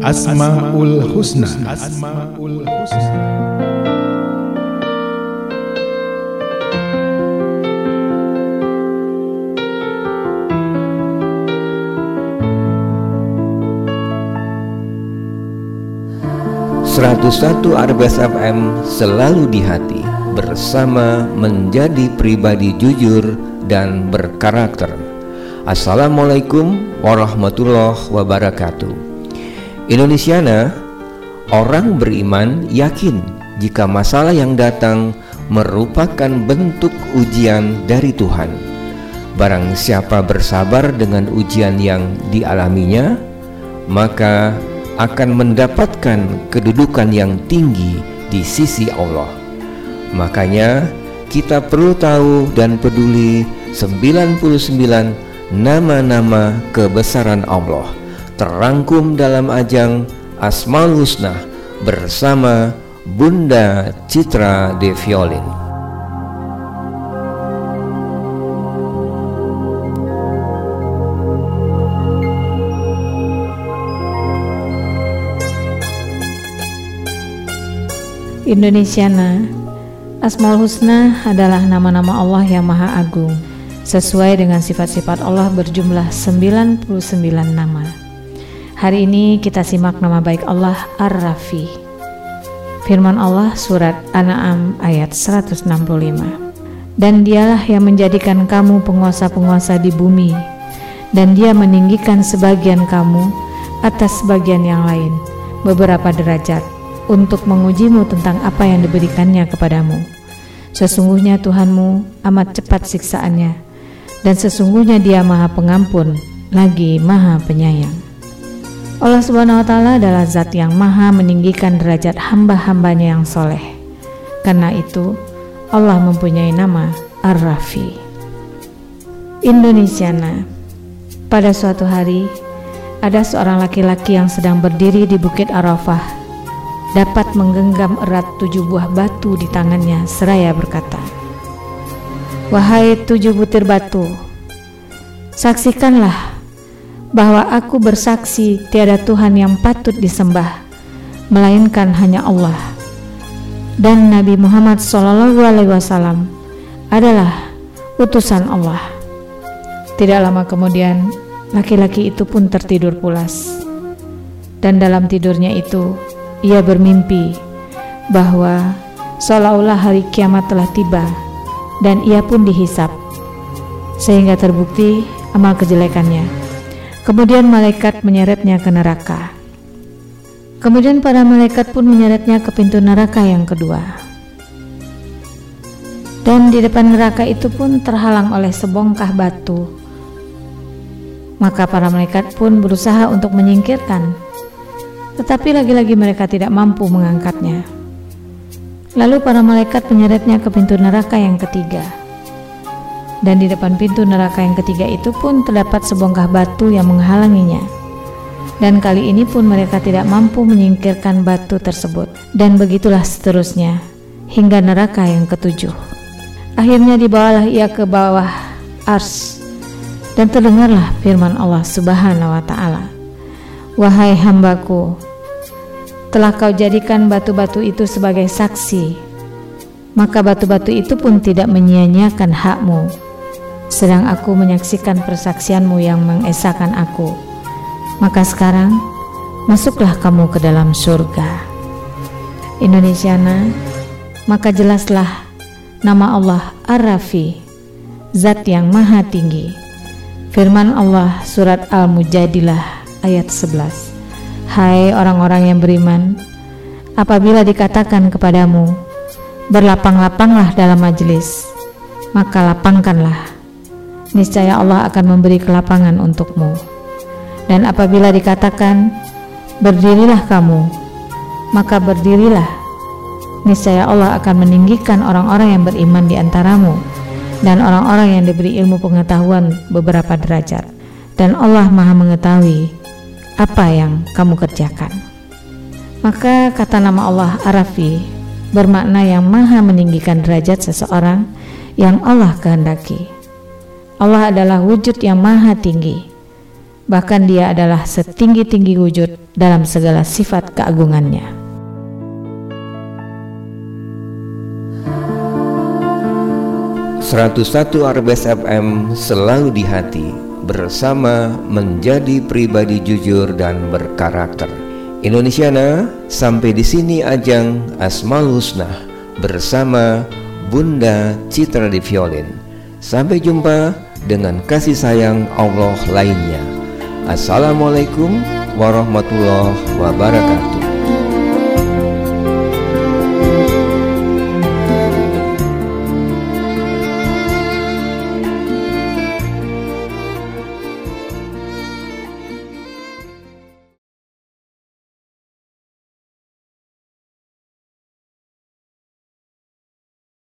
Asmaul Husna. 101 RBS FM selalu di hati, bersama menjadi pribadi jujur dan berkarakter. Assalamualaikum warahmatullahi wabarakatuh. Indonesiana, orang beriman yakin jika masalah yang datang merupakan bentuk ujian dari Tuhan. Barang siapa bersabar dengan ujian yang dialaminya, maka akan mendapatkan kedudukan yang tinggi di sisi Allah. Makanya kita perlu tahu dan peduli 99 nama-nama kebesaran Allah terangkum dalam ajang Asmaul Husna bersama Bunda Citra De Violin. Indonesiana, Asmaul Husna adalah nama-nama Allah yang Maha Agung, sesuai dengan sifat-sifat Allah berjumlah 99 nama. Hari ini kita simak nama baik Allah Ar-Rafi. Firman Allah surat An-Na'am ayat 165. Dan dialah yang menjadikan kamu penguasa-penguasa di bumi, dan dia meninggikan sebagian kamu atas sebagian yang lain, beberapa derajat, untuk mengujimu tentang apa yang diberikannya kepadamu. Sesungguhnya Tuhanmu amat cepat siksaannya, dan sesungguhnya Dia Maha Pengampun lagi Maha Penyayang. Allah Subhanahu wa Ta'ala adalah Zat yang Maha meninggikan derajat hamba-hambanya yang soleh. Karena itu Allah mempunyai nama Ar-Rafi. Indonesiana, pada suatu hari ada seorang laki-laki yang sedang berdiri di Bukit Arafah, dapat menggenggam erat 7 buah batu di tangannya seraya berkata, "Wahai 7 butir batu, saksikanlah bahwa aku bersaksi tiada Tuhan yang patut disembah melainkan hanya Allah, dan Nabi Muhammad SAW adalah utusan Allah." Tidak lama kemudian laki-laki itu pun tertidur pulas, dan dalam tidurnya itu ia bermimpi bahwa seolah-olah hari kiamat telah tiba dan ia pun dihisap, sehingga terbukti amal kejelekannya. Kemudian malaikat menyeretnya ke neraka. Kemudian para malaikat pun menyeretnya ke pintu neraka yang kedua. Dan di depan neraka itu pun terhalang oleh sebongkah batu. Maka para malaikat pun berusaha untuk menyingkirkan, tetapi lagi-lagi mereka tidak mampu mengangkatnya. Lalu para malaikat menyeretnya ke pintu neraka yang ketiga. Dan di depan pintu neraka yang ketiga itu pun terdapat sebongkah batu yang menghalanginya. Dan kali ini pun mereka tidak mampu menyingkirkan batu tersebut. Dan begitulah seterusnya hingga neraka yang ketujuh. Akhirnya dibawalah ia ke bawah Ars, dan terdengarlah firman Allah Subhanahu wa Ta'ala, "Wahai hambaku, telah kau jadikan batu-batu itu sebagai saksi, maka batu-batu itu pun tidak menyia-nyiakan hakmu, sedang aku menyaksikan persaksianmu yang mengesahkan aku. Maka sekarang masuklah kamu ke dalam surga." Indonesiana, maka jelaslah nama Allah Ar-Rafi, Zat yang Maha Tinggi. Firman Allah surat Al-Mujadilah ayat 11. "Hai orang-orang yang beriman, apabila dikatakan kepadamu, berlapang-lapanglah dalam majelis, maka lapangkanlah. Niscaya Allah akan memberi kelapangan untukmu. Dan apabila dikatakan, berdirilah kamu, maka berdirilah. Niscaya Allah akan meninggikan orang-orang yang beriman di antaramu, dan orang-orang yang diberi ilmu pengetahuan beberapa derajat. Dan Allah Maha mengetahui apa yang kamu kerjakan." Maka kata nama Allah Ar-Rafi bermakna yang Maha meninggikan derajat seseorang yang Allah kehendaki. Allah adalah wujud yang Maha tinggi, Bahkan dia adalah setinggi-tinggi wujud dalam segala sifat keagungannya. "101 RBS FM selalu di hati, bersama menjadi pribadi jujur dan berkarakter." Indonesiana, sampai di sini ajang Asmaul Husna bersama Bunda Citra di Violin. Sampai jumpa dengan kasih sayang Allah lainnya. Assalamualaikum warahmatullahi wabarakatuh.